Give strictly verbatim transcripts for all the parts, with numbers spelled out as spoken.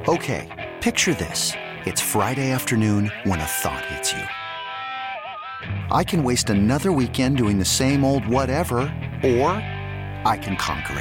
Okay, picture this. It's Friday afternoon when a thought hits you. I can waste another weekend doing the same old whatever, or I can conquer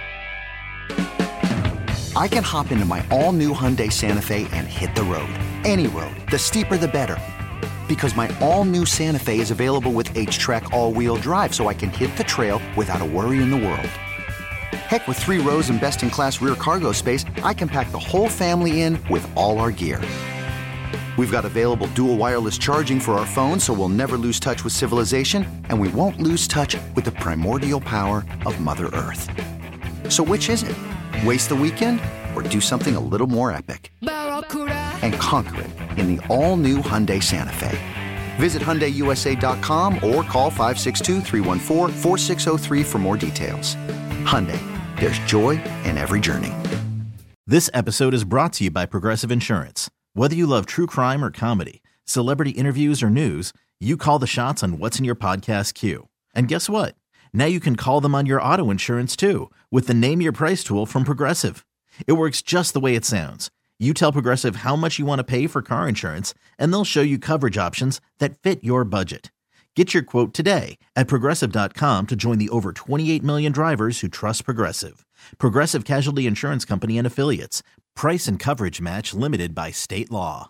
it. I can hop into my all-new Hyundai Santa Fe and hit the road. Any road. The steeper, the better. Because my all-new Santa Fe is available with H-Track all-wheel drive, so I can hit the trail without a worry in the world. Heck, with three rows and best-in-class rear cargo space, I can pack the whole family in with all our gear. We've got available dual wireless charging for our phones, so we'll never lose touch with civilization, and we won't lose touch with the primordial power of Mother Earth. So which is it? Waste the weekend or do something a little more epic? And conquer it in the all-new Hyundai Santa Fe. Visit Hyundai U S A dot com or call five six two, three one four, four six zero three for more details. Hyundai, there's joy in every journey. This episode is brought to you by Progressive Insurance. Whether you love true crime or comedy, celebrity interviews or news, you call the shots on what's in your podcast queue. And guess what? Now you can call them on your auto insurance too with the Name Your Price tool from Progressive. It works just the way it sounds. You tell Progressive how much you want to pay for car insurance, and they'll show you coverage options that fit your budget. Get your quote today at Progressive dot com to join the over twenty-eight million drivers who trust Progressive. Progressive Casualty Insurance Company and Affiliates. Price and coverage match limited by state law.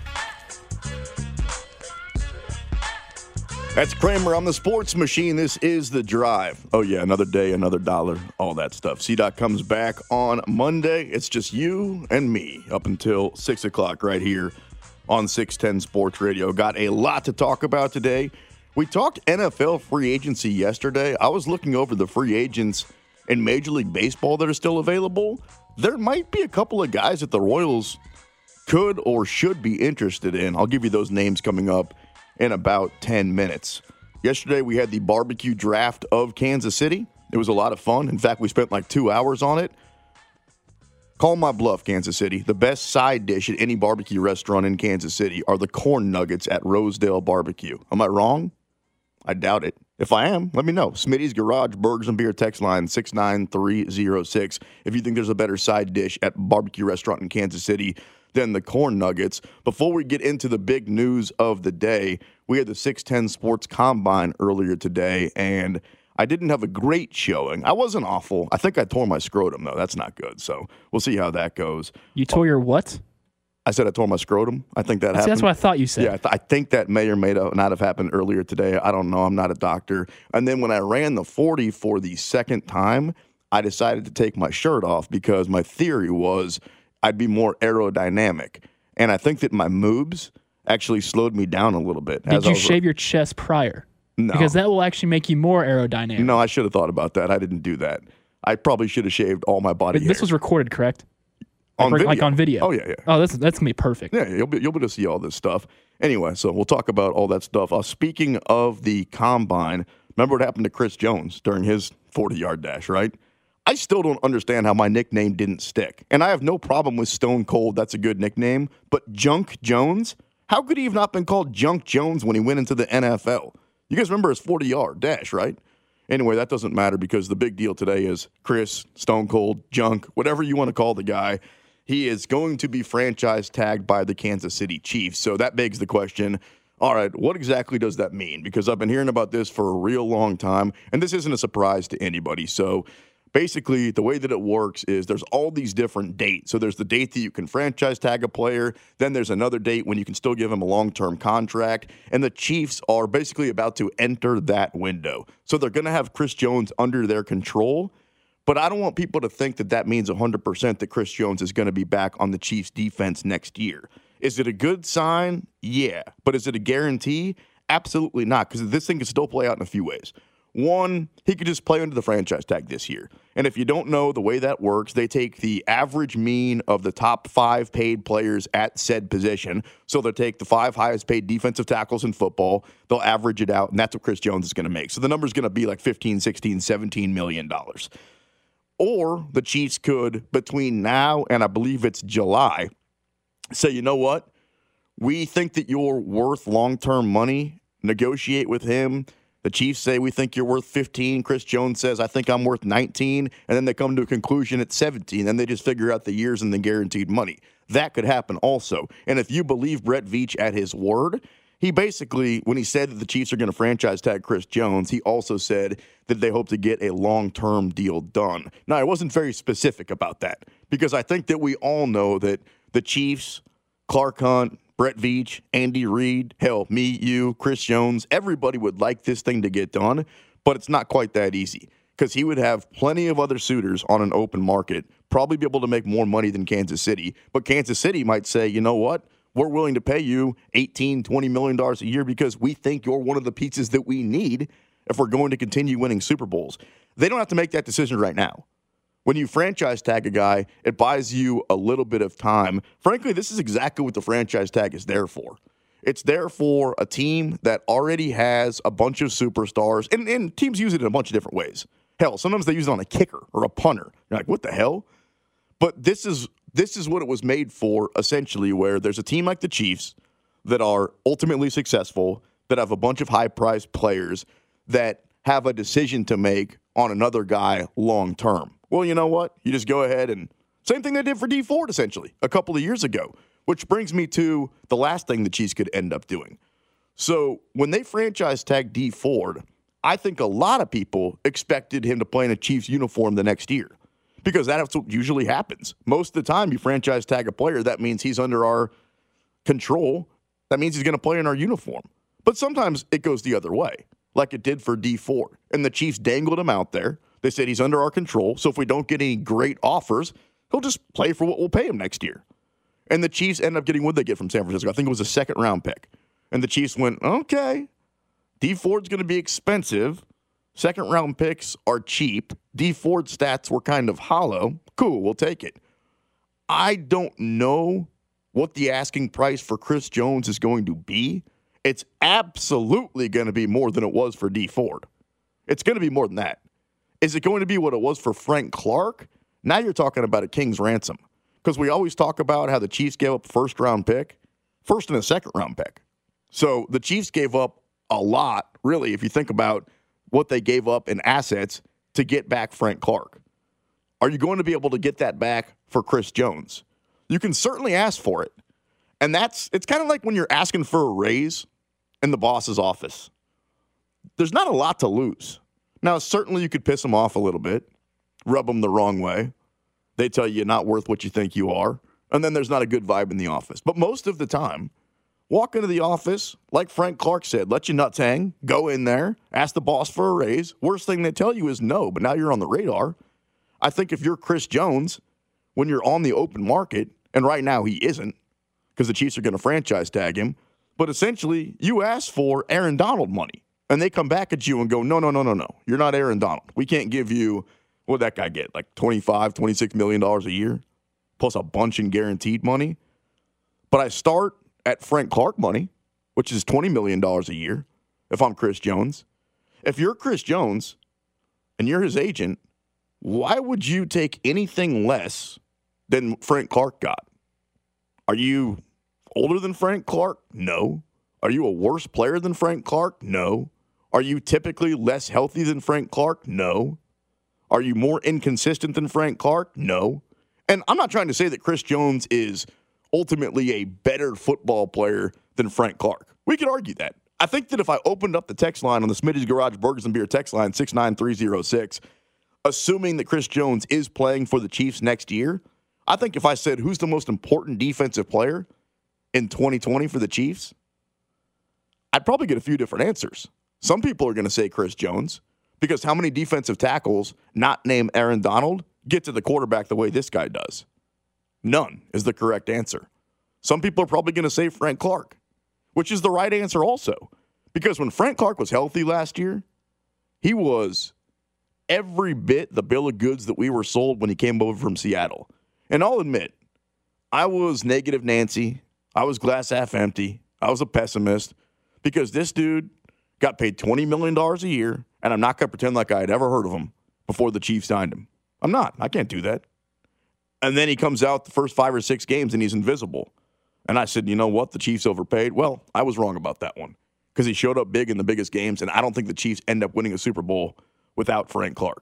That's Kramer on the Sports Machine. This is The Drive. Oh, yeah, another day, another dollar, all that stuff. C-Dot comes back on Monday. It's just you and me up until six o'clock right here on six ten Sports Radio. Got a lot to talk about today. We talked N F L free agency yesterday. I was looking over the free agents in Major League Baseball that are still available. There might be a couple of guys that the Royals could or should be interested in. I'll give you those names coming up in about ten minutes. Yesterday, we had the barbecue draft of Kansas City. It was a lot of fun. In fact, we spent like two hours on it. Call my bluff, Kansas City. The best side dish at any barbecue restaurant in Kansas City are the corn nuggets at Rosedale Barbecue. Am I wrong? I doubt it. If I am, let me know. Smitty's Garage, Burgers and Beer text line six nine three zero six. If you think there's a better side dish at barbecue restaurant in Kansas City than the corn nuggets. Before we get into the big news of the day, we had the six ten Sports Combine earlier today, and I didn't have a great showing. I wasn't awful. I think I tore my scrotum, though. That's not good, so we'll see how that goes. You tore your what? I said I tore my scrotum. I think that See, happened. that's what I thought you said. Yeah, I, th- I think that may or may not have happened earlier today. I don't know. I'm not a doctor. And then when I ran the forty for the second time, I decided to take my shirt off because my theory was I'd be more aerodynamic. And I think that my moves actually slowed me down a little bit. Did as you was, shave your chest prior? No. Because that will actually make you more aerodynamic. No, I should have thought about that. I didn't do that. I probably should have shaved all my body But hair. this was recorded, correct? on like, video. like on video. Oh, yeah, yeah. Oh, that's that's going to be perfect. Yeah, you'll be, you'll be able to see all this stuff. Anyway, so we'll talk about all that stuff. Uh, speaking of the Combine, remember what happened to Chris Jones during his forty-yard dash, right? I still don't understand how my nickname didn't stick. And I have no problem with Stone Cold. That's a good nickname. But Junk Jones? How could he have not been called Junk Jones when he went into the N F L? You guys remember his forty-yard dash, right? Anyway, that doesn't matter because the big deal today is Chris, Stone Cold, Junk, whatever you want to call the guy. He is going to be franchise tagged by the Kansas City Chiefs. So that begs the question, all right, what exactly does that mean? Because I've been hearing about this for a real long time, and this isn't a surprise to anybody. So basically, the way that it works is there's all these different dates. So there's the date that you can franchise tag a player. Then there's another date when you can still give him a long-term contract. And the Chiefs are basically about to enter that window. So they're going to have Chris Jones under their control. But I don't want people to think that that means one hundred percent that Chris Jones is going to be back on the Chiefs defense next year. Is it a good sign? Yeah. But is it a guarantee? Absolutely not, because this thing can still play out in a few ways. One, he could just play under the franchise tag this year. And if you don't know the way that works, they take the average mean of the top five paid players at said position. So they'll take the five highest paid defensive tackles in football. They'll average it out, and that's what Chris Jones is going to make. So the number's going to be like fifteen, sixteen, seventeen million dollars. Or the Chiefs could, between now and I believe it's July, say, you know what? We think that you're worth long-term money. Negotiate with him. The Chiefs say, we think you're worth fifteen. Chris Jones says, I think I'm worth nineteen. And then they come to a conclusion at seventeen. Then they just figure out the years and the guaranteed money. That could happen also. And if you believe Brett Veach at his word, he basically, when he said that the Chiefs are going to franchise tag Chris Jones, he also said that they hope to get a long-term deal done. Now, I wasn't very specific about that because I think that we all know that the Chiefs, Clark Hunt, Brett Veach, Andy Reid, hell, me, you, Chris Jones, everybody would like this thing to get done, but it's not quite that easy because he would have plenty of other suitors on an open market, probably be able to make more money than Kansas City, but Kansas City might say, you know what? We're willing to pay you eighteen, twenty million dollars a year because we think you're one of the pieces that we need if we're going to continue winning Super Bowls. They don't have to make that decision right now. When you franchise tag a guy, it buys you a little bit of time. Frankly, this is exactly what the franchise tag is there for. It's there for a team that already has a bunch of superstars, and, and teams use it in a bunch of different ways. Hell, sometimes they use it on a kicker or a punter. You're like, what the hell? But this is this is what it was made for, essentially, where there's a team like the Chiefs that are ultimately successful, that have a bunch of high-priced players that have a decision to make on another guy long-term. Well, you know what? You just go ahead and same thing they did for Dee Ford, essentially, a couple of years ago, which brings me to the last thing the Chiefs could end up doing. So when they franchise tagged Dee Ford, I think a lot of people expected him to play in a Chiefs uniform the next year because that's what usually happens. Most of the time you franchise tag a player, that means he's under our control. That means he's going to play in our uniform. But sometimes it goes the other way, like it did for Dee Ford. And the Chiefs dangled him out there. They said he's under our control, so if we don't get any great offers, he'll just play for what we'll pay him next year. And the Chiefs end up getting what they get from San Francisco. I think it was a second-round pick. And the Chiefs went, okay, Dee Ford's going to be expensive. Second-round picks are cheap. Dee Ford's stats were kind of hollow. Cool, we'll take it. I don't know what the asking price for Chris Jones is going to be. It's absolutely going to be more than it was for Dee Ford. It's going to be more than that. Is it going to be what it was for Frank Clark? Now you're talking about a king's ransom. Because we always talk about how the Chiefs gave up a first-round pick, first and a second-round pick. So the Chiefs gave up a lot, really, if you think about what they gave up in assets to get back Frank Clark. Are you going to be able to get that back for Chris Jones? You can certainly ask for it. And that's, it's kind of like when you're asking for a raise in the boss's office. There's not a lot to lose. Now, certainly you could piss them off a little bit, rub them the wrong way. They tell you you're not worth what you think you are. And then there's not a good vibe in the office. But most of the time, walk into the office, like Frank Clark said, let your nuts hang, go in there, ask the boss for a raise. Worst thing they tell you is no, but now you're on the radar. I think if you're Chris Jones, when you're on the open market, and right now he isn't, because the Chiefs are going to franchise tag him, but essentially you ask for Aaron Donald money, and they come back at you and go, no, no, no, no, no, you're not Aaron Donald. We can't give you, what did that guy get, like twenty-five, twenty-six million dollars a year, plus a bunch in guaranteed money? But I start at Frank Clark money, which is twenty million dollars a year, if I'm Chris Jones. If you're Chris Jones and you're his agent, why would you take anything less than Frank Clark got? Are you older than Frank Clark? No. Are you a worse player than Frank Clark? No. Are you typically less healthy than Frank Clark? No. Are you more inconsistent than Frank Clark? No. And I'm not trying to say that Chris Jones is ultimately a better football player than Frank Clark. We could argue that. I think that if I opened up the text line on the Smitty's Garage Burgers and Beer text line, six nine three zero six, assuming that Chris Jones is playing for the Chiefs next year, I think if I said who's the most important defensive player in twenty twenty for the Chiefs, I'd probably get a few different answers. Some people are going to say Chris Jones, because how many defensive tackles not named Aaron Donald get to the quarterback the way this guy does? None is the correct answer. Some people are probably going to say Frank Clark, which is the right answer also. Because when Frank Clark was healthy last year, he was every bit the bill of goods that we were sold when he came over from Seattle. And I'll admit, I was negative Nancy. I was glass half empty. I was a pessimist because this dude got paid twenty million dollars a year, and I'm not going to pretend like I had ever heard of him before the Chiefs signed him. I'm not. I can't do that. And then he comes out the first five or six games, and he's invisible. And I said, you know what? The Chiefs overpaid. Well, I was wrong about that one. because he showed up big in the biggest games, and I don't think the Chiefs end up winning a Super Bowl without Frank Clark.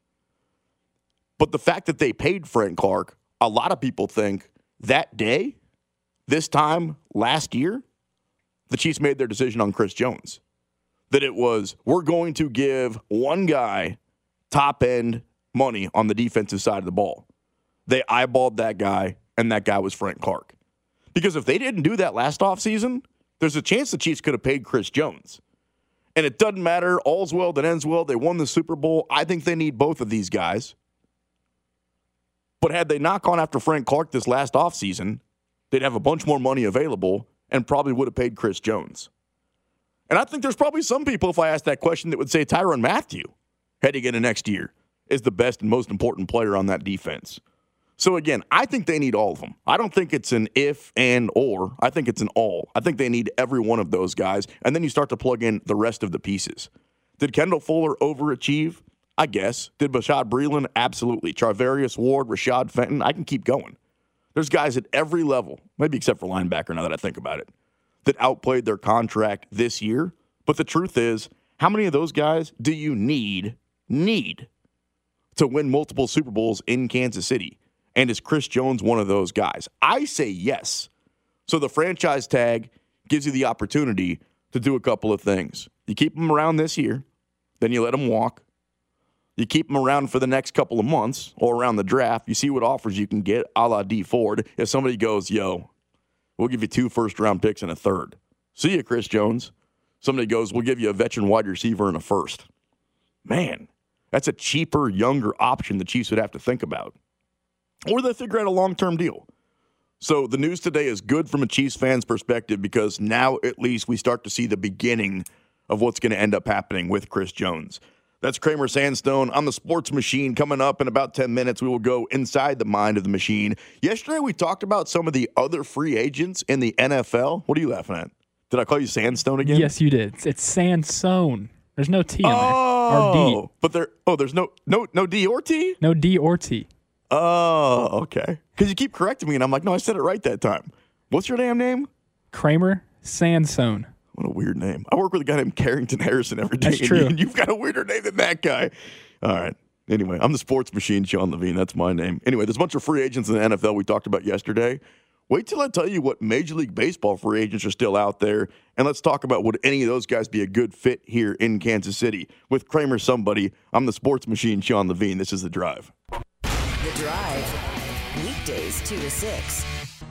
But the fact that they paid Frank Clark, a lot of people think that day, this time last year, the Chiefs made their decision on Chris Jones. That it was, we're going to give one guy top-end money on the defensive side of the ball. They eyeballed that guy, and that guy was Frank Clark. Because if they didn't do that last offseason, there's a chance the Chiefs could have paid Chris Jones. And it doesn't matter. All's well that ends well. They won the Super Bowl. I think they need both of these guys. But had they not gone after Frank Clark this last offseason, they'd have a bunch more money available and probably would have paid Chris Jones. And I think there's probably some people, if I asked that question, that would say Tyrann Mathieu, heading into next year, is the best and most important player on that defense. So again, I think they need all of them. I don't think it's an if and or. I think it's an all. I think they need every one of those guys. And then you start to plug in the rest of the pieces. Did Kendall Fuller overachieve? I guess. Did Bashaud Breeland? Absolutely. Charvarius Ward, Rashad Fenton? I can keep going. There's guys at every level, maybe except for linebacker now that I think about it, that outplayed their contract this year. But the truth is, how many of those guys do you need, need to win multiple Super Bowls in Kansas City? And is Chris Jones one of those guys? I say yes. So the franchise tag gives you the opportunity to do a couple of things. You keep him around this year, then you let him walk. You keep him around for the next couple of months or around the draft. You see what offers you can get, a la D Ford. If somebody goes, yo, we'll give you two first-round picks and a third. See you, Chris Jones. Somebody goes, we'll give you a veteran wide receiver and a first. Man, that's a cheaper, younger option the Chiefs would have to think about. Or they figure out a long-term deal. So the news today is good from a Chiefs fan's perspective because now at least we start to see the beginning of what's going to end up happening with Chris Jones. That's Kramer Sandstone on the Sports Machine. Coming up in about ten minutes, we will go inside the mind of the machine. Yesterday, we talked about some of the other free agents in the N F L. What are you laughing at? Did I call you Sandstone again? Yes, you did. It's, it's Sandstone. There's no T in there. Oh, Or D. but there. Oh, there's no no no D or T. No D or T. Oh, okay. Because you keep correcting me, and I'm like, no, I said it right that time. What's your damn name? Kramer Sandstone. What a weird name. I work with a guy named Carrington Harrison every day. That's true. And you've got a weirder name than that guy. All right. Anyway, I'm the Sports Machine, Sean Levine. That's my name. Anyway, there's a bunch of free agents in the N F L we talked about yesterday. Wait till I tell you what Major League Baseball free agents are still out there, and let's talk about would any of those guys be a good fit here in Kansas City. With Kramer Somebody, I'm the Sports Machine, Sean Levine. This is The Drive. The Drive, weekdays two to six.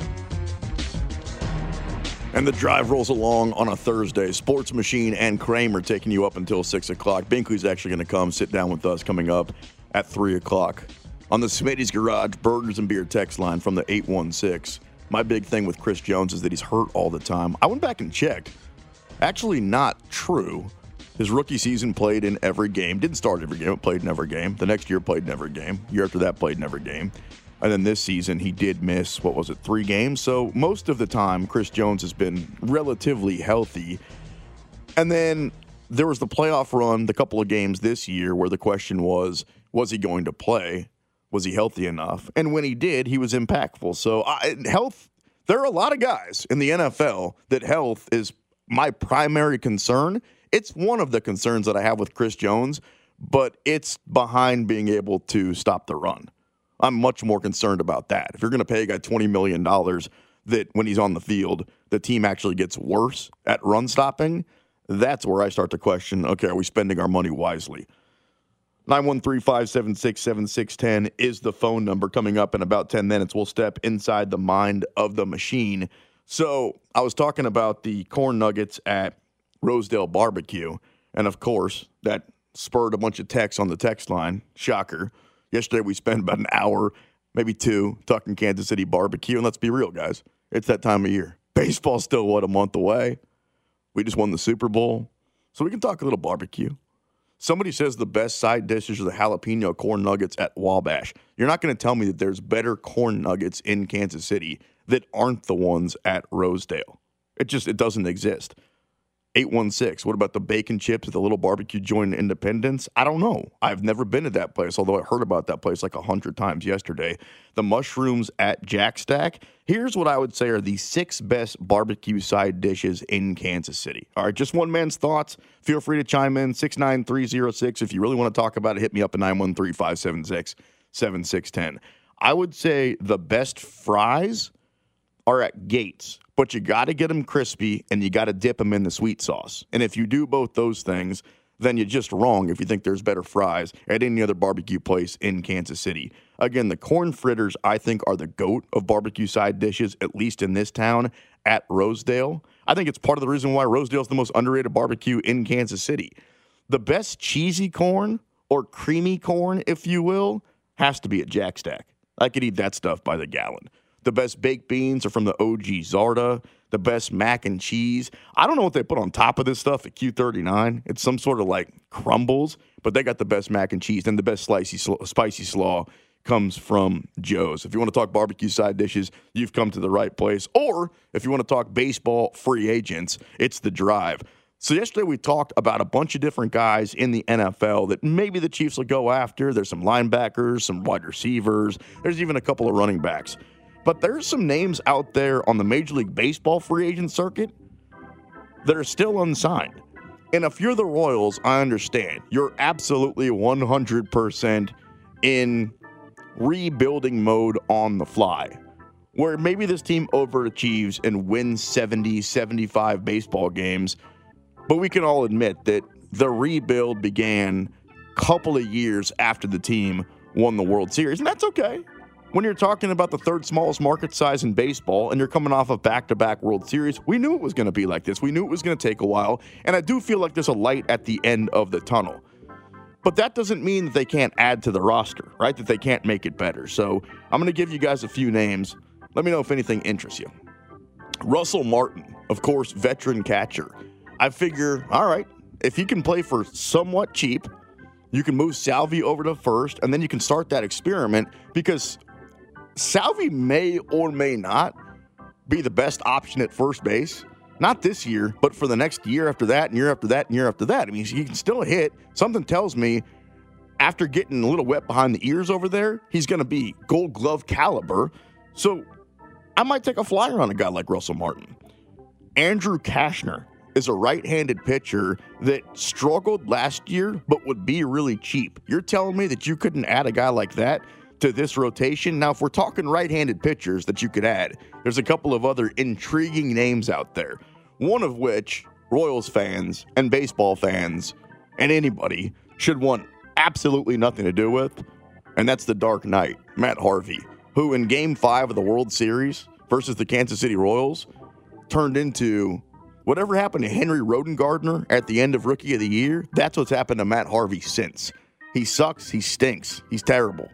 And The Drive rolls along on a Thursday. Sports Machine and Kramer taking you up until six o'clock. Binkley's actually going to come sit down with us coming up at three o'clock. On the Smitty's Garage Burgers and Beer text line from the eight one six. My big thing with Chris Jones is that he's hurt all the time. I went back and checked. Actually not true. His rookie season played in every game. Didn't start every game, but played in every game. The next year played in every game. Year after that played in every game. And then this season, he did miss, what was it, three games? So most of the time, Chris Jones has been relatively healthy. And then there was the playoff run, the couple of games this year where the question was, was he going to play? Was he healthy enough? And when he did, he was impactful. So I, health, there are a lot of guys in the N F L that health is my primary concern. It's one of the concerns that I have with Chris Jones, but it's behind being able to stop the run. I'm much more concerned about that. If you're going to pay a guy twenty million dollars that when he's on the field, the team actually gets worse at run stopping, that's where I start to question, okay, are we spending our money wisely? nine one three, five seven six, seven six one zero is the phone number. Coming up in about ten minutes, we'll step inside the mind of the machine. So I was talking about the corn nuggets at Rosedale Barbecue, and of course, that spurred a bunch of texts on the text line. Shocker. Yesterday, we spent about an hour, maybe two, talking Kansas City barbecue. And let's be real, guys. It's that time of year. Baseball's still, what, a month away? We just won the Super Bowl. So we can talk a little barbecue. Somebody says the best side dishes are the jalapeno corn nuggets at Wabash. You're not going to tell me that there's better corn nuggets in Kansas City that aren't the ones at Rosedale. It just, it doesn't exist. eight one six. What about the bacon chips at the little barbecue joint in Independence? I don't know. I've never been to that place, although I heard about that place like a hundred times yesterday. The mushrooms at Jack Stack. Here's what I would say are the six best barbecue side dishes in Kansas City. All right, just one man's thoughts. Feel free to chime in, six nine three oh six. If you really want to talk about it, hit me up at nine one three, five seven six, seven six one zero. I would say the best fries are at Gates, but you got to get them crispy and you got to dip them in the sweet sauce. And if you do both those things, then you're just wrong if you think there's better fries at any other barbecue place in Kansas City. Again, the corn fritters, I think, are the GOAT of barbecue side dishes, at least in this town, at Rosedale. I think it's part of the reason why Rosedale's the most underrated barbecue in Kansas City. The best cheesy corn, or creamy corn, if you will, has to be at Jack Stack. I could eat that stuff by the gallon. The best baked beans are from the O G Zarda. The best mac and cheese. I don't know what they put on top of this stuff at Q thirty-nine. It's some sort of like crumbles, but they got the best mac and cheese. And the best slicey, spicy slaw comes from Joe's. If you want to talk barbecue side dishes, you've come to the right place. Or if you want to talk baseball free agents, it's The Drive. So yesterday we talked about a bunch of different guys in the N F L that maybe the Chiefs will go after. There's some linebackers, some wide receivers. There's even a couple of running backs. But there's some names out there on the Major League Baseball free agent circuit that are still unsigned. And if you're the Royals, I understand. You're absolutely one hundred percent in rebuilding mode on the fly, where maybe this team overachieves and wins seventy, seventy-five baseball games. But we can all admit that the rebuild began a couple of years after the team won the World Series, and that's okay. When you're talking about the third smallest market size in baseball and you're coming off of back-to-back World Series, we knew it was going to be like this. We knew it was going to take a while, and I do feel like there's a light at the end of the tunnel. But that doesn't mean that they can't add to the roster, right? That they can't make it better. So I'm going to give you guys a few names. Let me know if anything interests you. Russell Martin, of course, veteran catcher. I figure, all right, if he can play for somewhat cheap, you can move Salvi over to first, and then you can start that experiment because Salvi may or may not be the best option at first base. Not this year, but for the next year after that, and year after that, and year after that. I mean, he can still hit. Something tells me after getting a little wet behind the ears over there, he's going to be Gold Glove caliber. So I might take a flyer on a guy like Russell Martin. Andrew Kashner is a right-handed pitcher that struggled last year, but would be really cheap. You're telling me that you couldn't add a guy like that to this rotation? Now, if we're talking right-handed pitchers that you could add, there's a couple of other intriguing names out there, one of which Royals fans and baseball fans and anybody should want absolutely nothing to do with, and that's the Dark Knight, Matt Harvey, who in Game five of the World Series versus the Kansas City Royals turned into whatever happened to Henry Rodengardner at the end of Rookie of the Year. That's what's happened to Matt Harvey since. He sucks. He stinks. He's terrible.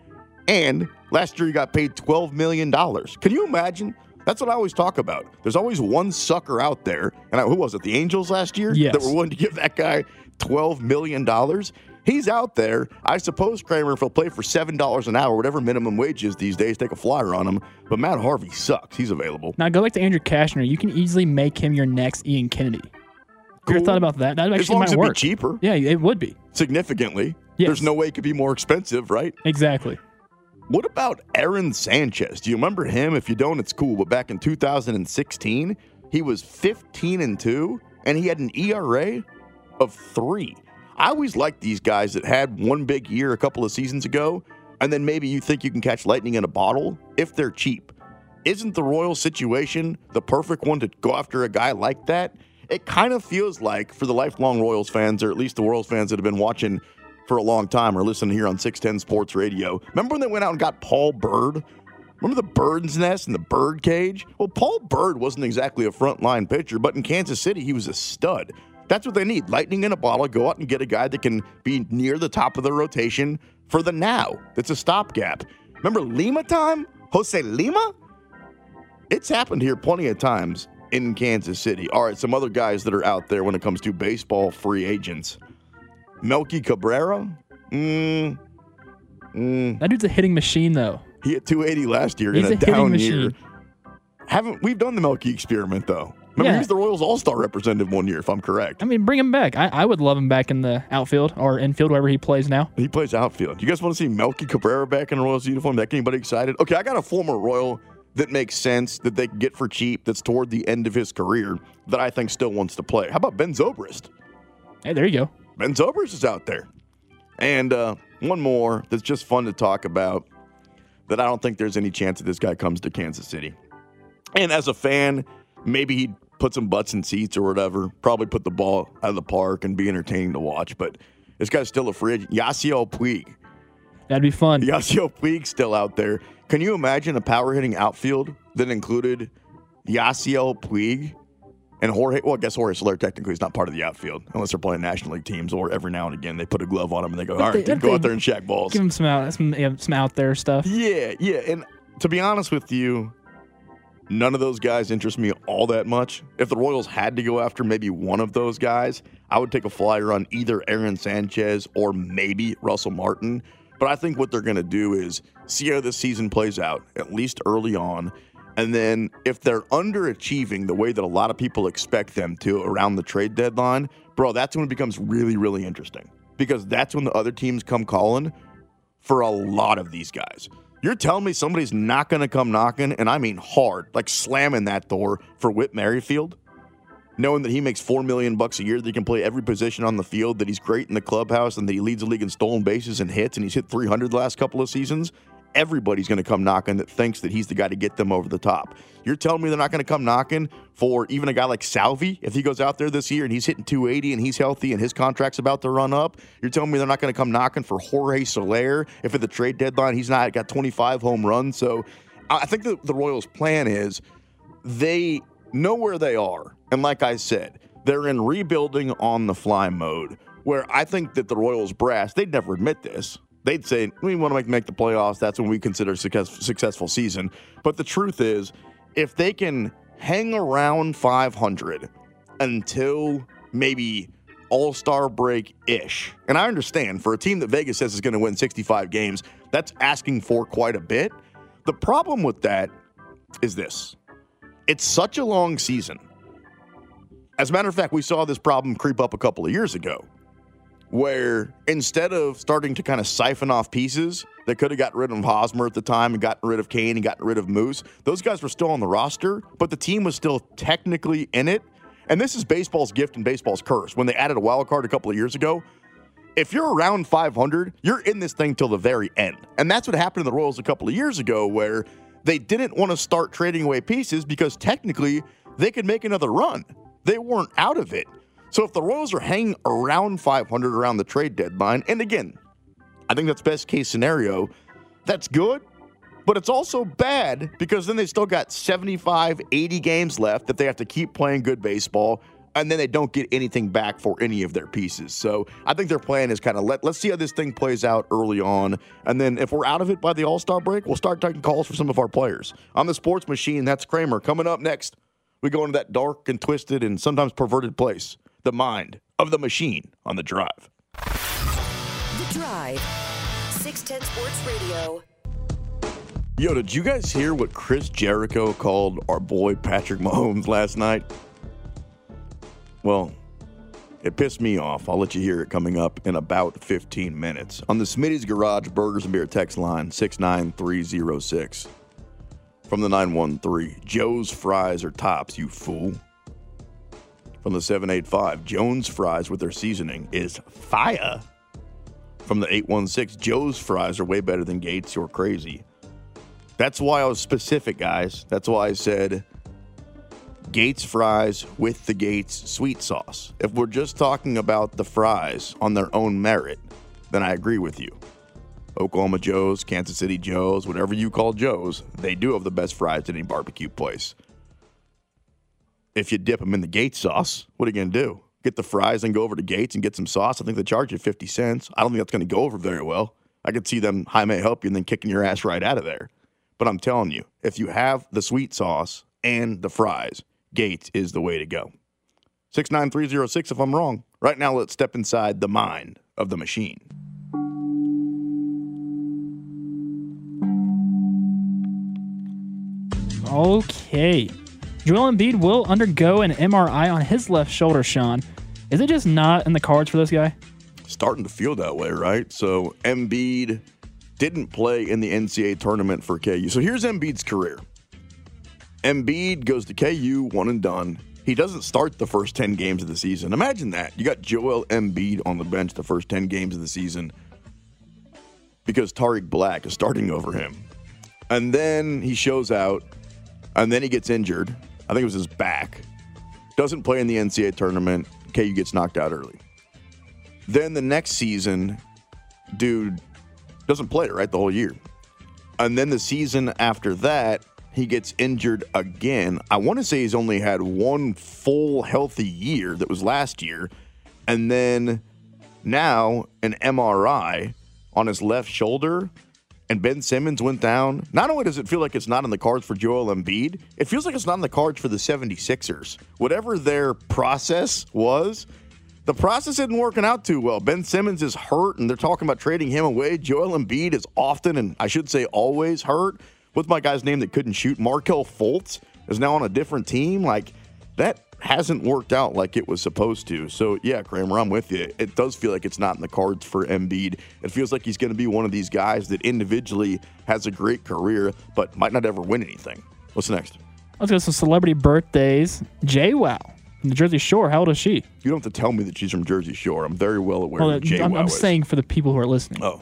And last year he got paid twelve million dollars. Can you imagine? That's what I always talk about. There's always one sucker out there. And I, who was it? The Angels last year? Yes. That were willing to give that guy twelve million dollars. He's out there. I suppose, Kramer, if he'll play for seven dollars an hour, whatever minimum wage is these days, take a flyer on him. But Matt Harvey sucks. He's available. Now, go back to Andrew Kashner. You can easily make him your next Ian Kennedy. Have Cool. you ever thought about that? That actually as long might as it'd work. be cheaper. Yeah, it would be. Significantly. Yes. There's no way it could be more expensive, right? Exactly. What about Aaron Sanchez? Do you remember him? If you don't, it's cool. But back in two thousand sixteen, he was fifteen and two, and he had an E R A of three. I always like these guys that had one big year a couple of seasons ago, and then maybe you think you can catch lightning in a bottle if they're cheap. Isn't the Royals situation the perfect one to go after a guy like that? It kind of feels like, for the lifelong Royals fans, or at least the Royals fans that have been watching for a long time or listening here on six ten Sports Radio. Remember when they went out and got Paul Bird? Remember the Bird's Nest and the Bird Cage? Well, Paul Bird wasn't exactly a frontline pitcher, but in Kansas City, he was a stud. That's what they need. Lightning in a bottle. Go out and get a guy that can be near the top of the rotation for the now. That's a stopgap. Remember Lima time? Jose Lima? It's happened here plenty of times in Kansas City. All right, some other guys that are out there when it comes to baseball free agents. Melky Cabrera? Mm, mm. That dude's a hitting machine, though. He hit two eighty last year He's in a, a hitting down machine. year. Haven't we've done the Melky experiment though? Remember, Yeah. he was the Royals All-Star representative one year, if I'm correct. I mean, bring him back. I, I would love him back in the outfield or infield, wherever he plays now. He plays outfield. You guys want to see Melky Cabrera back in a Royals uniform? That anybody excited? Okay, I got a former Royal that makes sense that they can get for cheap that's toward the end of his career that I think still wants to play. How about Ben Zobrist? Hey, there you go. Ben Zobrist is out there. And uh, one more that's just fun to talk about that I don't think there's any chance that this guy comes to Kansas City. And as a fan, maybe he'd put some butts in seats or whatever, probably put the ball out of the park and be entertaining to watch. But this guy's still a free agent. Yasiel Puig. That'd be fun. Yasiel Puig's still out there. Can you imagine a power-hitting outfield that included Yasiel Puig and Jorge? Well, I guess Jorge Soler technically is not part of the outfield unless they're playing National League teams, or every now and again they put a glove on him and they go, all right, they- go they- out there and shack balls. Give him some out, some, yeah, some out there stuff. Yeah, yeah. And to be honest with you, none of those guys interest me all that much. If the Royals had to go after maybe one of those guys, I would take a flyer on either Aaron Sanchez or maybe Russell Martin. But I think what they're going to do is see how this season plays out, at least early on. And then if they're underachieving the way that a lot of people expect them to around the trade deadline, bro, that's when it becomes really, really interesting. Because that's when the other teams come calling for a lot of these guys. You're telling me somebody's not going to come knocking, and I mean hard, like slamming that door for Whit Merrifield, knowing that he makes four million dollars bucks a year, that he can play every position on the field, that he's great in the clubhouse, and that he leads the league in stolen bases and hits, and he's hit three hundred the last couple of seasons. Everybody's going to come knocking that thinks that he's the guy to get them over the top. You're telling me they're not going to come knocking for even a guy like Salvi if he goes out there this year and he's hitting two eighty and he's healthy and his contract's about to run up? You're telling me they're not going to come knocking for Jorge Soler if at the trade deadline he's not got twenty-five home runs? So I think that the Royals' plan is they know where they are. And like I said, they're in rebuilding on the fly mode, where I think that the Royals brass, they'd never admit this. They'd say, we want to make, make the playoffs. That's when we consider a success, successful season. But the truth is, if they can hang around five hundred until maybe All-Star break-ish, and I understand, for a team that Vegas says is going to win sixty-five games, that's asking for quite a bit. The problem with that is this. It's such a long season. As a matter of fact, we saw this problem creep up a couple of years ago, where instead of starting to kind of siphon off pieces that could have gotten rid of Hosmer at the time and gotten rid of Kane and gotten rid of Moose, those guys were still on the roster, but the team was still technically in it. And this is baseball's gift and baseball's curse. When they added a wild card a couple of years ago, if you're around five hundred, you're in this thing till the very end. And that's what happened to the Royals a couple of years ago, where they didn't want to start trading away pieces because technically they could make another run. They weren't out of it. So if the Royals are hanging around five hundred around the trade deadline, and again, I think that's best case scenario, that's good, but it's also bad because then they still got seventy-five, eighty games left that they have to keep playing good baseball, and then they don't get anything back for any of their pieces. So I think their plan is kind of let, let's see how this thing plays out early on, and then if we're out of it by the All-Star break, we'll start taking calls for some of our players. On the Sports Machine, that's Kramer. Coming up next, we go into that dark and twisted and sometimes perverted place, the mind of the machine on The Drive. The Drive. six ten Sports Radio. Yo, did you guys hear what Chris Jericho called our boy Patrick Mahomes last night? Well, it pissed me off. I'll let you hear it coming up in about fifteen minutes. On the Smitty's Garage Burgers and Beer text line, six nine three zero six. From the nine one three, Joe's fries are tops, you fool. From the seven eight five, Jones fries with their seasoning is fire. From the eight one six, Joe's fries are way better than Gates, you're crazy. That's why I was specific, guys. That's why I said Gates fries with the Gates sweet sauce. If we're just talking about the fries on their own merit, then I agree with you. Oklahoma Joe's, Kansas City Joe's, whatever you call Joe's, they do have the best fries at any barbecue place. If you dip them in the Gates sauce, what are you going to do? Get the fries and go over to Gates and get some sauce? I think they charge you fifty cents. I don't think that's going to go over very well. I could see them, hi, may I help you, and then kicking your ass right out of there. But I'm telling you, if you have the sweet sauce and the fries, Gates is the way to go. six nine three zero six if I'm wrong. Right now, let's step inside the mind of the machine. Okay. Joel Embiid will undergo an M R I on his left shoulder, Sean. Is it just not in the cards for this guy? Starting to feel that way, right? So Embiid didn't play in the N C double A tournament for K U. So here's Embiid's career. Embiid goes to K U, one and done. He doesn't start the first ten games of the season. Imagine that. You got Joel Embiid on the bench the first ten games of the season because Tariq Black is starting over him. And then he shows out, and then he gets injured. I think it was his back. Doesn't play in the N C double A tournament. K U gets knocked out early. Then the next season, dude doesn't play, right, the whole year. And then the season after that, he gets injured again. I want to say he's only had one full healthy year. That was last year. And then now an M R I on his left shoulder, and Ben Simmons went down. Not only does it feel like it's not in the cards for Joel Embiid, it feels like it's not in the cards for the seventy-sixers. Whatever their process was, the process isn't working out too well. Ben Simmons is hurt, and they're talking about trading him away. Joel Embiid is often, and I should say always, hurt. What's my guy's name that couldn't shoot? Markelle Fultz is now on a different team. Like, that hasn't worked out like it was supposed to. So, yeah, Kramer, I'm with you. It does feel like it's not in the cards for Embiid. It feels like he's going to be one of these guys that individually has a great career but might not ever win anything. What's next? Let's go to some celebrity birthdays. JWoww from the Jersey Shore. How old is she? You don't have to tell me that she's from Jersey Shore. I'm very well aware Well, of who JWoww I'm, I'm is. saying for the people who are listening. Oh.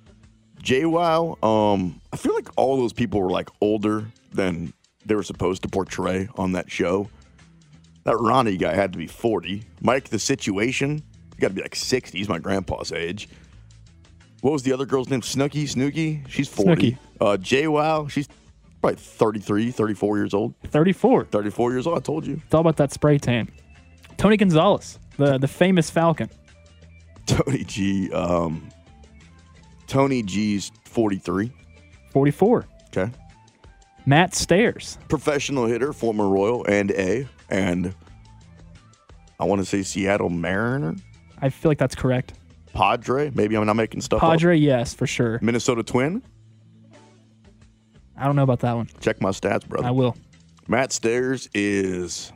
JWoww, um, I feel like all those people were like older than they were supposed to portray on that show. That Ronnie guy had to be forty. Mike the Situation, he got to be like sixty. He's my grandpa's age. What was the other girl's name? Snooki? Snooki? She's forty. Snooki. Uh, JWoww, she's probably thirty-three, thirty-four years old. thirty-four. thirty-four years old, I told you. It's all about that spray tan. Tony Gonzalez, the, the famous Falcon. Tony G, um, Tony G's forty-three. forty-four. Okay. Matt Stairs. Professional hitter, former Royal and A, and I want to say Seattle Mariner. I feel like that's correct. Padre, maybe I'm not making stuff Padre, up. yes, for sure. Minnesota Twin. I don't know about that one. Check my stats, brother. I will. Matt Stairs is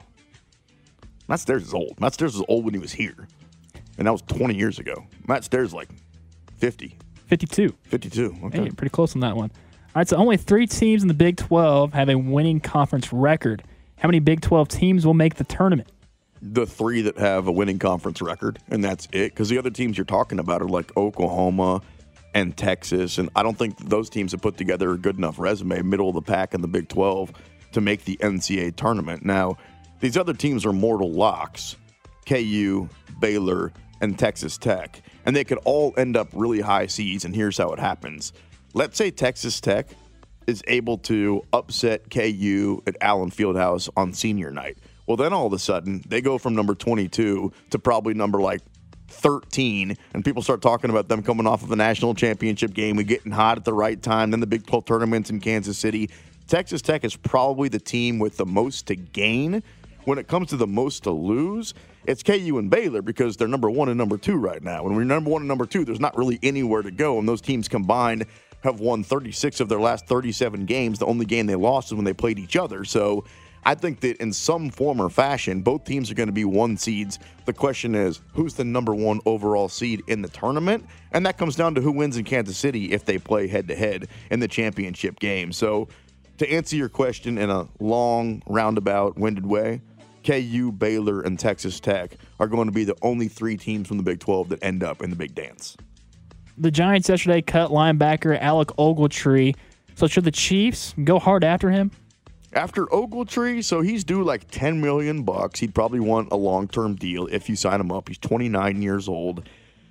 Matt Stairs is old. Matt Stairs was old when he was here, and that was twenty years ago. Matt Stairs is like fifty. fifty-two. fifty-two. Okay. Hey, pretty close on that one. All right, so only three teams in the Big twelve have a winning conference record. How many Big twelve teams will make the tournament? The three that have a winning conference record, and that's it. Because the other teams you're talking about are like Oklahoma and Texas, and I don't think those teams have put together a good enough resume, middle of the pack in the Big twelve, to make the N C double A tournament. Now, these other teams are mortal locks, K U, Baylor, and Texas Tech, and they could all end up really high seeds, and here's how it happens. Let's say Texas Tech is able to upset K U at Allen Fieldhouse on senior night. Well, then all of a sudden, they go from number twenty-two to probably number like thirteen, and people start talking about them coming off of a national championship game and getting hot at the right time. Then the Big twelve tournament's in Kansas City. Texas Tech is probably the team with the most to gain. When it comes to the most to lose, it's K U and Baylor because they're number one and number two right now. When we're number one and number two, there's not really anywhere to go, and those teams combined have won thirty-six of their last thirty-seven games. The only game they lost is when they played each other. So I think that in some form or fashion, both teams are going to be one seeds. The question is, who's the number one overall seed in the tournament? And that comes down to who wins in Kansas City if they play head-to-head in the championship game. So to answer your question in a long, roundabout, winded way, K U, Baylor, and Texas Tech are going to be the only three teams from the Big twelve that end up in the big dance. The Giants yesterday cut linebacker Alec Ogletree. So should the Chiefs go hard after him? After Ogletree, so he's due like ten million bucks. He'd probably want a long-term deal if you sign him up. He's twenty-nine years old.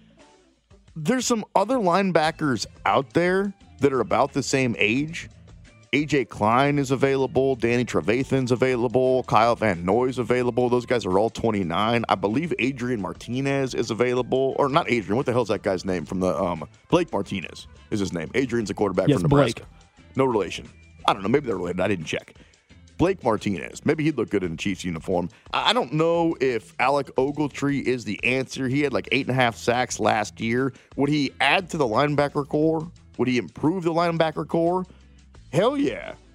There's some other linebackers out there that are about the same age. A J Klein is available. Danny Trevathan's available. Kyle Van Noy's available. Those guys are all twenty-nine. I believe Adrian Martinez is available. Or not Adrian. What the hell's that guy's name from the um, Blake Martinez is his name. Adrian's a quarterback Yes, from Nebraska. Blake. No relation. I don't know. Maybe they're related. I didn't check. Blake Martinez. Maybe he'd look good in a Chiefs uniform. I don't know if Alec Ogletree is the answer. He had like eight and a half sacks last year. Would he add to the linebacker core? Would he improve the linebacker core? Hell yeah.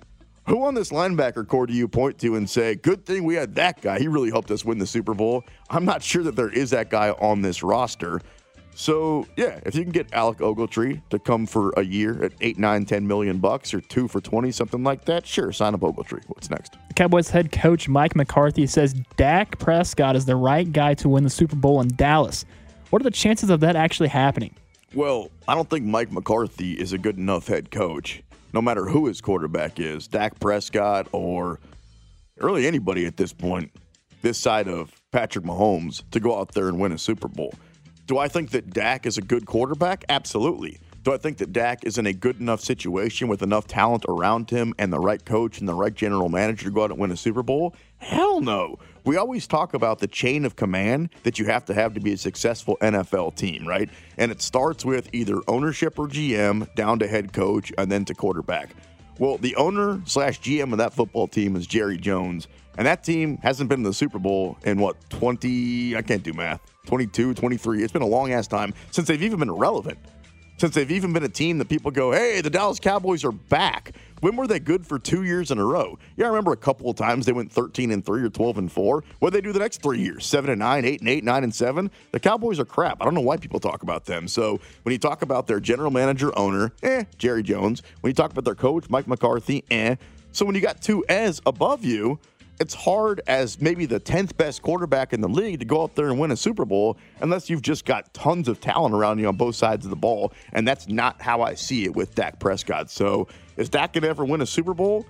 Who on this linebacker core do you point to and say, good thing we had that guy? He really helped us win the Super Bowl. I'm not sure that there is that guy on this roster. So, yeah, if you can get Alec Ogletree to come for a year at eight, nine, ten million bucks or two for twenty, something like that, sure, sign up Ogletree. What's next? Cowboys head coach Mike McCarthy says Dak Prescott is the right guy to win the Super Bowl in Dallas. What are the chances of that actually happening? Well, I don't think Mike McCarthy is a good enough head coach, no matter who his quarterback is, Dak Prescott or really anybody at this point, this side of Patrick Mahomes, to go out there and win a Super Bowl. Do I think that Dak is a good quarterback? Absolutely. Do I think that Dak is in a good enough situation with enough talent around him and the right coach and the right general manager to go out and win a Super Bowl? Hell no. We always talk about the chain of command that you have to have to be a successful N F L team, right? And it starts with either ownership or G M down to head coach and then to quarterback. Well, the owner slash G M of that football team is Jerry Jones. And that team hasn't been in the Super Bowl in, what, twenty, I can't do math, twenty-two, twenty-three. It's been a long-ass time since they've even been relevant, since they've even been a team that people go, hey, the Dallas Cowboys are back. When were they good for two years in a row? Yeah, I remember a couple of times they went thirteen and three or twelve and four. What did they do the next three years? seven and nine, eight and eight, nine and seven? The Cowboys are crap. I don't know why people talk about them. So when you talk about their general manager, owner, eh, Jerry Jones. When you talk about their coach, Mike McCarthy, eh. So when you got two E's above you, it's hard as maybe the tenth best quarterback in the league to go out there and win a Super Bowl unless you've just got tons of talent around you on both sides of the ball, and that's not how I see it with Dak Prescott. So is Dak going to ever win a Super Bowl?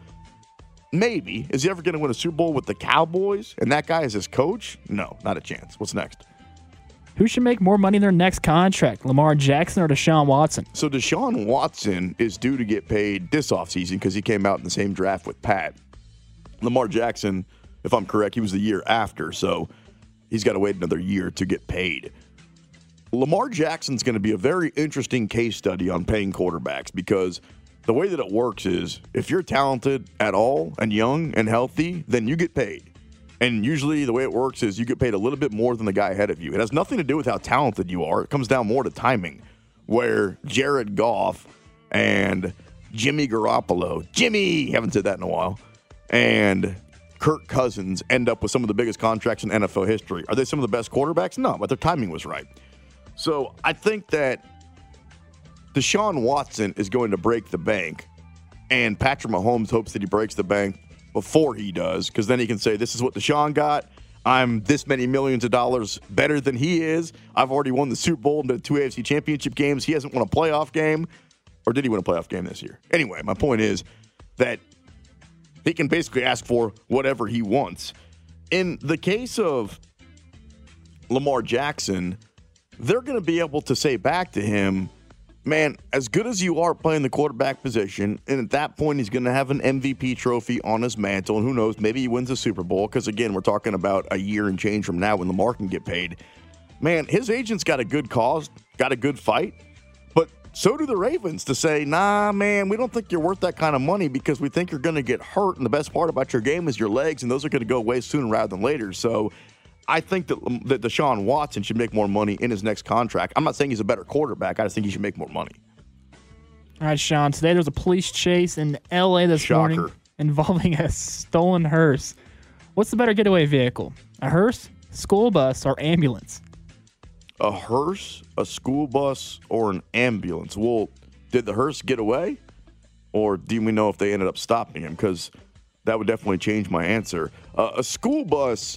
Maybe. Is he ever going to win a Super Bowl with the Cowboys and that guy is his coach? No, not a chance. What's next? Who should make more money in their next contract, Lamar Jackson or Deshaun Watson? So Deshaun Watson is due to get paid this offseason because he came out in the same draft with Pat. Lamar Jackson, if I'm correct, he was the year after, so he's got to wait another year to get paid. Lamar Jackson's going to be a very interesting case study on paying quarterbacks because the way that it works is if you're talented at all and young and healthy, then you get paid. And usually the way it works is you get paid a little bit more than the guy ahead of you. It has nothing to do with how talented you are. It comes down more to timing, where Jared Goff and Jimmy Garoppolo, Jimmy, haven't said that in a while, and Kirk Cousins end up with some of the biggest contracts in N F L history. Are they some of the best quarterbacks? No, but their timing was right. So I think that Deshaun Watson is going to break the bank, and Patrick Mahomes hopes that he breaks the bank before he does, because then he can say, this is what Deshaun got. I'm this many millions of dollars better than he is. I've already won the Super Bowl and the two A F C championship games. He hasn't won a playoff game. Or did he win a playoff game this year? Anyway, my point is that he can basically ask for whatever he wants. In the case of Lamar Jackson, they're going to be able to say back to him, man, as good as you are playing the quarterback position, and at that point he's going to have an M V P trophy on his mantle, and who knows, maybe he wins a Super Bowl, because again, we're talking about a year and change from now when Lamar can get paid. Man, his agent's got a good cause, got a good fight, but so do the Ravens to say, nah, man, we don't think you're worth that kind of money because we think you're going to get hurt, and the best part about your game is your legs, and those are going to go away sooner rather than later. So I think that, that Deshaun Watson should make more money in his next contract. I'm not saying he's a better quarterback. I just think he should make more money. All right, Sean, today there was a police chase in L A this Shocker. morning involving a stolen hearse. What's the better getaway vehicle, a hearse, school bus, or ambulance? A hearse, a school bus, or an ambulance? Well, did the hearse get away? Or do we know if they ended up stopping him? Because that would definitely change my answer. Uh, a school bus,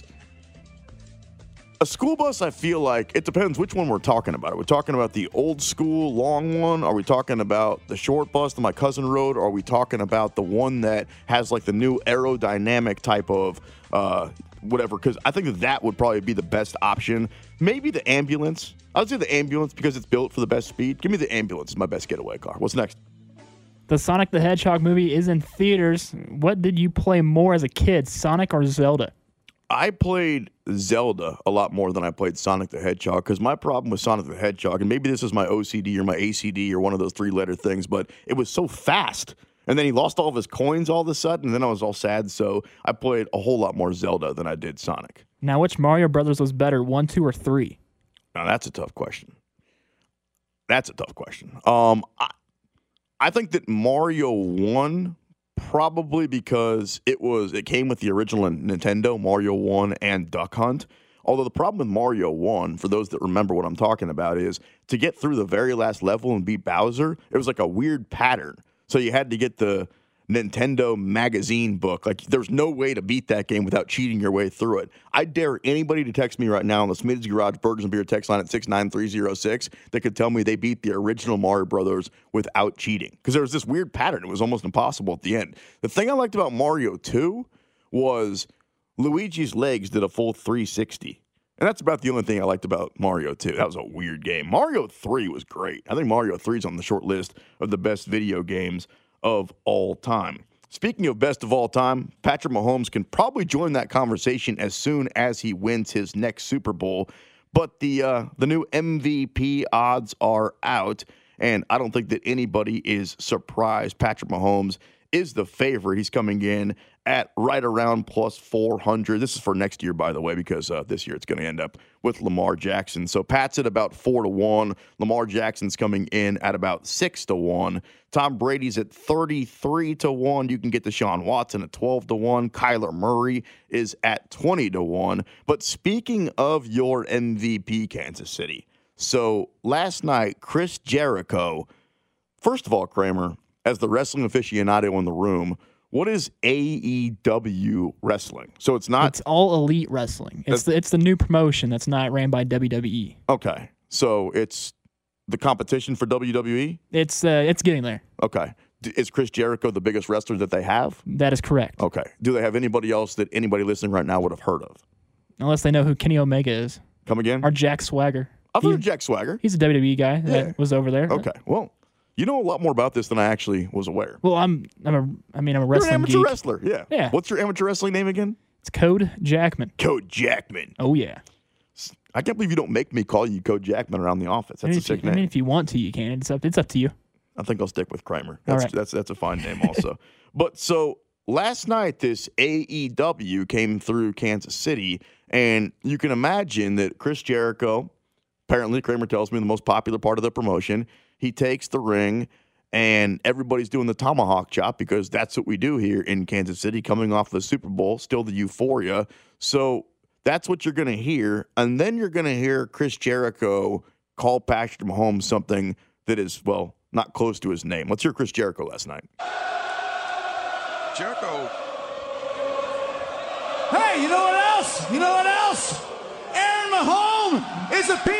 a school bus, I feel like, it depends which one we're talking about. Are we talking about the old school long one? Are we talking about the short bus that my cousin rode? Or are we talking about the one that has like the new aerodynamic type of uh, whatever? Because I think that that would probably be the best option. Maybe the ambulance. I would say the ambulance because it's built for the best speed. Give me the ambulance. It's my best getaway car. What's next? The Sonic the Hedgehog movie is in theaters. What did you play more as a kid, Sonic or Zelda? I played Zelda a lot more than I played Sonic the Hedgehog because my problem with Sonic the Hedgehog, and maybe this is my O C D or my A C D or one of those three-letter things, but it was so fast. And then he lost all of his coins all of a sudden, and then I was all sad. So I played a whole lot more Zelda than I did Sonic. Now, which Mario Brothers was better, one, two, or three? Now, that's a tough question. That's a tough question. Um, I, I think that Mario one probably because it was it came with the original Nintendo, Mario one and Duck Hunt. Although the problem with Mario one, for those that remember what I'm talking about, is to get through the very last level and beat Bowser, it was like a weird pattern. So you had to get the Nintendo magazine book. Like, there's no way to beat that game without cheating your way through it. I dare anybody to text me right now on the Smitty's Garage Burgers and Beer text line at six nine three zero six that could tell me they beat the original Mario Brothers without cheating. Because there was this weird pattern. It was almost impossible at the end. The thing I liked about Mario two was Luigi's legs did a full three sixty. And that's about the only thing I liked about Mario two. That was a weird game. Mario three was great. I think Mario three is on the short list of the best video games of all time. Speaking of best of all time, Patrick Mahomes can probably join that conversation as soon as he wins his next Super Bowl. But the uh, the new M V P odds are out, and I don't think that anybody is surprised. Patrick Mahomes is the favorite. He's coming in at right around plus four hundred. This is for next year, by the way, because uh, this year it's going to end up with Lamar Jackson. So Pat's at about four to one. Lamar Jackson's coming in at about six to one. Tom Brady's at thirty-three to one. You can get Deshaun Watson at twelve to one. Kyler Murray is at twenty to one. But speaking of your M V P, Kansas City, so last night, Chris Jericho, first of all, Kramer, as the wrestling aficionado in the room, what is A E W wrestling? So it's not... It's all elite wrestling. It's the, it's the new promotion that's not ran by W W E. Okay. So it's the competition for W W E? It's uh, it's getting there. Okay. D- Is Chris Jericho the biggest wrestler that they have? That is correct. Okay. Do they have anybody else that anybody listening right now would have heard of? Unless they know who Kenny Omega is. Come again? Or Jack Swagger. I've He- heard of Jack Swagger. He's a W W E guy that Yeah. was over there. Okay. Well, you know a lot more about this than I actually was aware. Well, I'm I'm a I mean I'm a You're wrestling an amateur geek. wrestler. Yeah. Yeah. What's your amateur wrestling name again? It's Code Jackman. Code Jackman. Oh yeah. I can't believe you don't make me call you Code Jackman around the office. That's I mean, a if you, sick I name. mean, if you want to, you can. It's up. It's up to you. I think I'll stick with Kramer. All That's right. that's that's a fine name also. But so last night this A E W came through Kansas City, and you can imagine that Chris Jericho, apparently Kramer tells me the most popular part of the promotion, he takes the ring and everybody's doing the tomahawk chop because that's what we do here in Kansas City, coming off the Super Bowl, still the euphoria. So that's what you're going to hear. And then you're going to hear Chris Jericho call Patrick Mahomes something that is, well, not close to his name. Let's hear Chris Jericho last night. Jericho. Hey, you know what else? You know what else? Aaron Mahomes is a piece.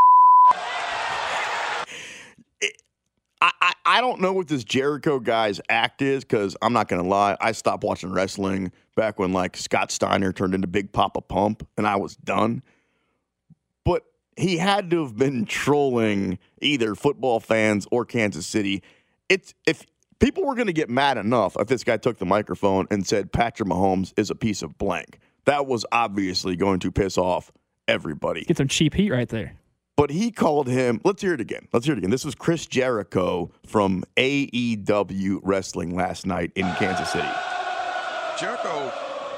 I, I, I don't know what this Jericho guy's act is because I'm not going to lie. I stopped watching wrestling back when, like, Scott Steiner turned into Big Papa Pump, and I was done. But he had to have been trolling either football fans or Kansas City. It's if people were going to get mad enough if this guy took the microphone and said Patrick Mahomes is a piece of blank, that was obviously going to piss off everybody. Get some cheap heat right there. But he called him, let's hear it again. Let's hear it again. This was Chris Jericho from A E W Wrestling last night in Kansas City. Jericho.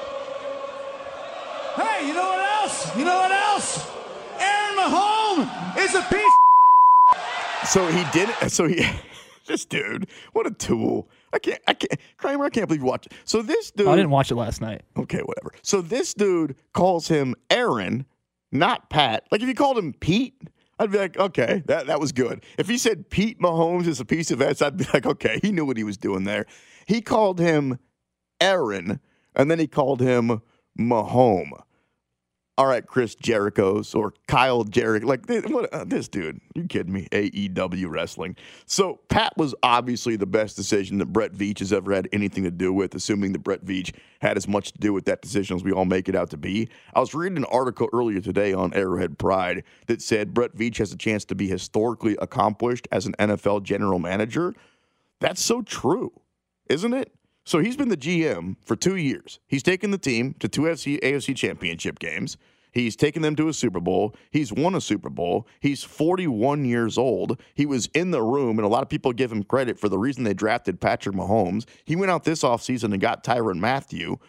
Hey, you know what else? You know what else? Aaron Mahomes is a piece. So he did it. So he, this dude, what a tool. I can't, I can't, Kramer, I can't believe you watched it. So this dude. Oh, I didn't watch it last night. Okay, whatever. So this dude calls him Aaron, not Pat. Like, if you called him Pete, I'd be like, okay, that, that was good. If he said Pete Mahomes is a piece of ass, I'd be like, okay, he knew what he was doing there. He called him Aaron, and then he called him Mahome. All right, Chris Jericho's or Kyle Jericho. Like, what, uh, this dude, you kidding me? A E W Wrestling. So Pat was obviously the best decision that Brett Veach has ever had anything to do with, assuming that Brett Veach had as much to do with that decision as we all make it out to be. I was reading an article earlier today on Arrowhead Pride that said Brett Veach has a chance to be historically accomplished as an N F L general manager. That's so true, isn't it? So he's been the G M for two years. He's taken the team to two A F C championship games. He's taken them to a Super Bowl. He's won a Super Bowl. He's forty-one years old. He was in the room, and a lot of people give him credit for the reason they drafted Patrick Mahomes. He went out this offseason and got Tyrann Mathieu.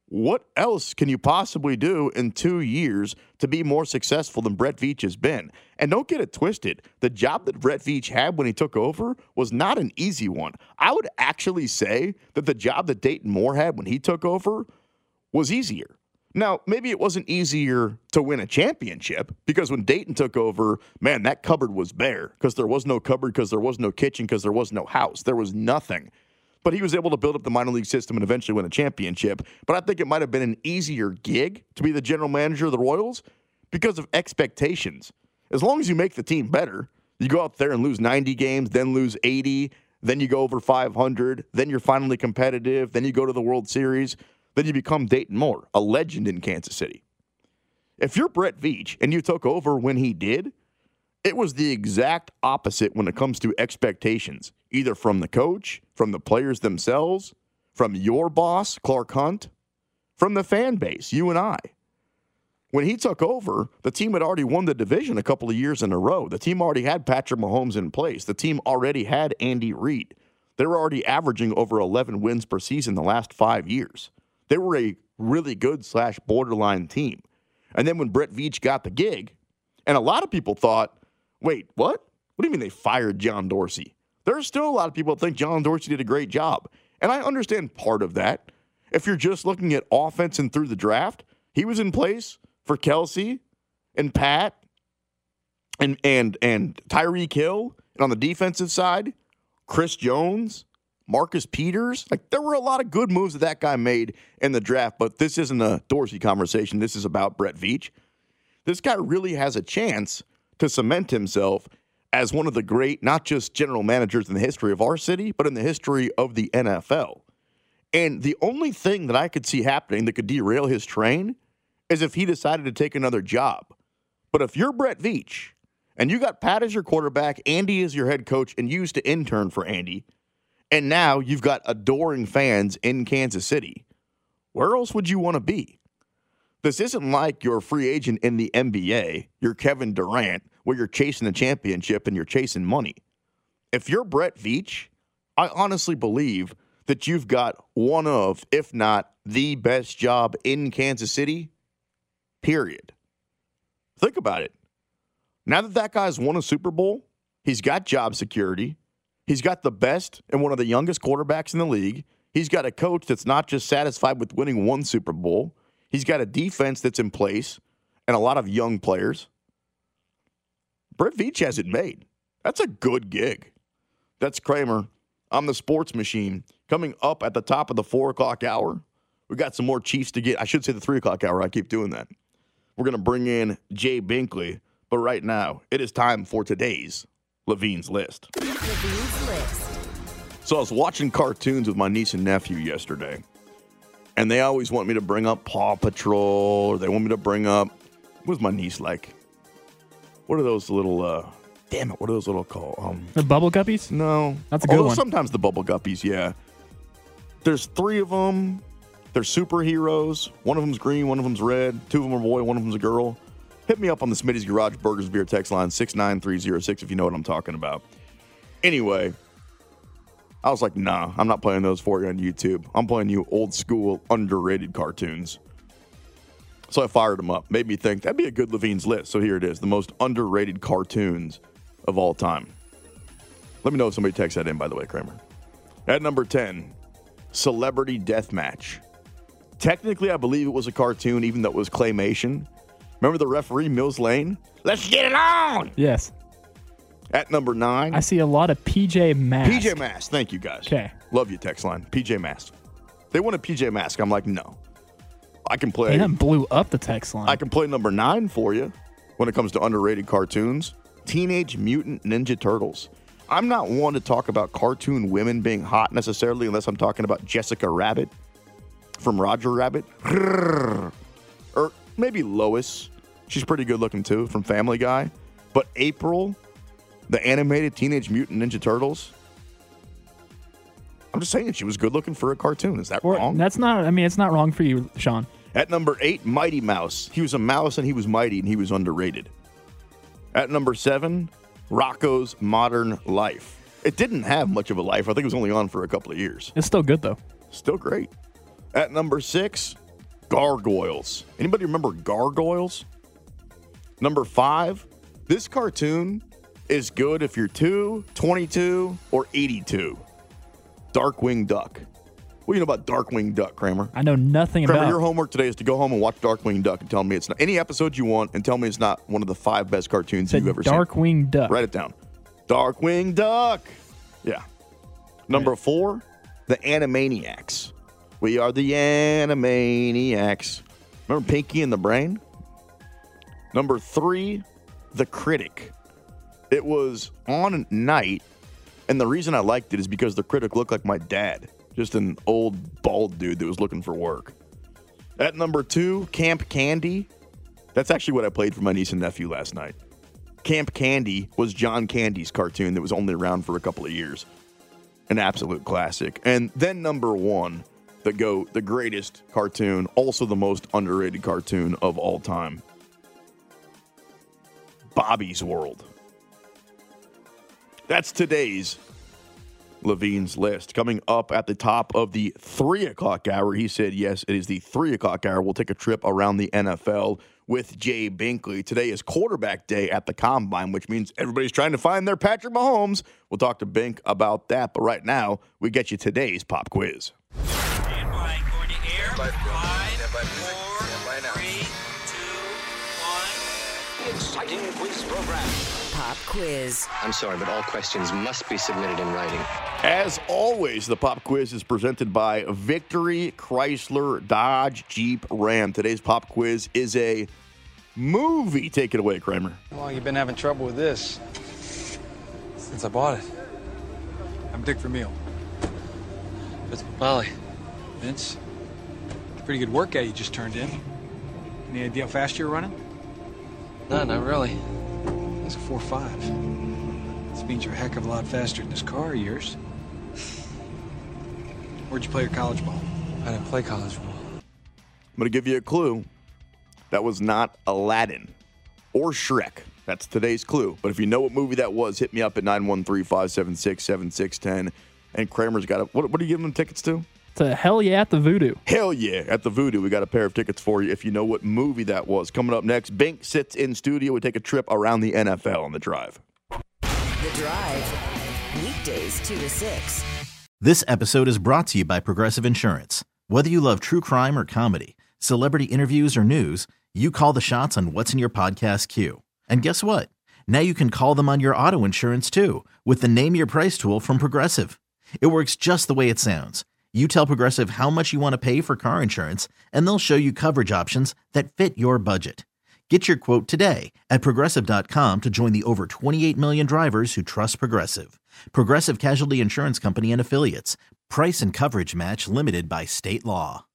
what else can you possibly do in two years to be more successful than Brett Veach has been? And don't get it twisted. The job that Brett Veach had when he took over was not an easy one. I would actually say that the job that Dayton Moore had when he took over was easier. Now, maybe it wasn't easier to win a championship because when Dayton took over, man, that cupboard was bare because there was no cupboard, because there was no kitchen, because there was no house. There was nothing. But he was able to build up the minor league system and eventually win a championship. But I think it might have been an easier gig to be the general manager of the Royals because of expectations. As long as you make the team better, you go out there and lose ninety games, then lose eighty, then you go over five hundred, then you're finally competitive, then you go to the World Series, then you become Dayton Moore, a legend in Kansas City. If you're Brett Veach and you took over when he did, it was the exact opposite when it comes to expectations, either from the coach, from the players themselves, from your boss, Clark Hunt, from the fan base, you and I. When he took over, the team had already won the division a couple of years in a row. The team already had Patrick Mahomes in place. The team already had Andy Reid. They were already averaging over eleven wins per season the last five years. They were a really good slash borderline team. And then when Brett Veach got the gig, and a lot of people thought, wait, what? What do you mean they fired John Dorsey? There are still a lot of people that think John Dorsey did a great job. And I understand part of that. If you're just looking at offense and through the draft, he was in place for Kelsey and Pat and and and Tyreek Hill. And on the defensive side, Chris Jones, Marcus Peters. Like, there were a lot of good moves that that guy made in the draft, but this isn't a Dorsey conversation. This is about Brett Veach. This guy really has a chance to cement himself as one of the great, not just general managers in the history of our city, but in the history of the N F L. And the only thing that I could see happening that could derail his train is if he decided to take another job. But if you're Brett Veach and you got Pat as your quarterback, Andy as your head coach, and you used to intern for Andy, and now you've got adoring fans in Kansas City, where else would you want to be? This isn't like you're a free agent in the N B A, you're Kevin Durant, where you're chasing a championship and you're chasing money. If you're Brett Veach, I honestly believe that you've got one of, if not the best job in Kansas City, period. Think about it. Now that that guy's won a Super Bowl, he's got job security, he's got the best and one of the youngest quarterbacks in the league, he's got a coach that's not just satisfied with winning one Super Bowl, he's got a defense that's in place and a lot of young players. Brett Veach has it made. That's a good gig. That's Kramer. I'm the Sports Machine. Coming up at the top of the four o'clock hour, we got some more Chiefs to get. I should say the three o'clock hour. I keep doing that. We're going to bring in Jay Binkley. But right now, it is time for today's Levine's List. Levine's List. So I was watching cartoons with my niece and nephew yesterday. And they always want me to bring up Paw Patrol. Or they want me to bring up, what was my niece like? What are those little, uh, damn it, what are those little called? Um, The Bubble Guppies? no. That's a good Although one. Sometimes the Bubble Guppies, yeah. There's three of them. They're superheroes. One of them's green, one of them's red. Two of them are a boy, one of them's a girl. Hit me up on the Smitty's Garage Burgers Beer text line, six nine three zero six, if you know what I'm talking about. Anyway, I was like, nah, I'm not playing those for you on YouTube. I'm playing you old school, underrated cartoons. So I fired them up. Made me think that'd be a good Levine's List. So here it is, the most underrated cartoons of all time. Let me know if somebody texts that in, by the way, Kramer. At number ten, Celebrity Deathmatch. Technically, I believe it was a cartoon, even though it was claymation. Remember the referee, Mills Lane? Let's get it on! Yes. At number nine, I see a lot of P J Masks. P J Masks. Thank you, guys. Okay. Love you, text line. P J Masks. They want a P J Mask. I'm like, no. I can play. And that blew up the text line. I can play number nine for you when it comes to underrated cartoons. Teenage Mutant Ninja Turtles. I'm not one to talk about cartoon women being hot necessarily unless I'm talking about Jessica Rabbit from Roger Rabbit. Or maybe Lois. She's pretty good looking too from Family Guy. But April, the animated Teenage Mutant Ninja Turtles. I'm just saying she was good looking for a cartoon. Is that Or- wrong? That's not, I mean, it's not wrong for you, Sean. At number eight, Mighty Mouse. He was a mouse and he was mighty and he was underrated. At number seven, Rocco's Modern Life. It didn't have much of a life. I think it was only on for a couple of years. It's still good, though. Still great. At number six, Gargoyles. Anybody remember Gargoyles? Number five, this cartoon is good if you're two, twenty-two, or eighty-two. Darkwing Duck. What do you know about Darkwing Duck, Kramer? I know nothing Kramer, about. your homework today is to go home and watch Darkwing Duck and tell me it's not any episode you want and tell me it's not one of the five best cartoons Said you've ever Darkwing seen. Duck. Write it down. Darkwing Duck. Yeah. Number right. four, the Animaniacs. We are the Animaniacs. Remember Pinky and the Brain? Number three, The Critic. It was on at night, and the reason I liked it is because the Critic looked like my dad. Just an old, bald dude that was looking for work. At number two, Camp Candy. That's actually what I played for my niece and nephew last night. Camp Candy was John Candy's cartoon that was only around for a couple of years. An absolute classic. And then number one, the GOAT, the greatest cartoon, also the most underrated cartoon of all time. Bobby's World. That's today's Levine's List. Coming up at the top of the three o'clock hour, he said, yes, it is the three o'clock hour. We'll take a trip around the N F L with Jay Binkley. Today is quarterback day at the Combine, which means everybody's trying to find their Patrick Mahomes. We'll talk to Bink about that. But right now, we get you today's pop quiz. Stand by, going to air. Five, four, three, two, one. Exciting quiz program. Pop quiz. I'm sorry, but all questions must be submitted in writing. As always, the pop quiz is presented by Victory Chrysler Dodge Jeep Ram. Today's pop quiz is a movie. Take it away, Kramer. How long you been having trouble with this? Since I bought it. I'm Dick Vermeil. That's Molly. Vince, pretty good workout you just turned in. Any idea how fast you're running? No, not really. It's a four five. This means you're a heck of a lot faster than this car of yours. Where'd you play your college ball? I didn't play college ball. I'm going to give you a clue. That was not Aladdin or Shrek. That's today's clue. But if you know what movie that was, hit me up at nine one three, five seven six, seven six one zero. And Kramer's got a, what, what are you giving them tickets to? To Hell Yeah at the Voodoo. Hell yeah, at the Voodoo. We got a pair of tickets for you if you know what movie that was. Coming up next, Bink sits in studio. We take a trip around the N F L on The Drive. The Drive. Weekdays two to six. This episode is brought to you by Progressive Insurance. Whether you love true crime or comedy, celebrity interviews or news, you call the shots on what's in your podcast queue. And guess what? Now you can call them on your auto insurance too with the Name Your Price tool from Progressive. It works just the way it sounds. You tell Progressive how much you want to pay for car insurance, and they'll show you coverage options that fit your budget. Get your quote today at Progressive dot com to join the over twenty-eight million drivers who trust Progressive. Progressive Casualty Insurance Company and Affiliates. Price and coverage match limited by state law.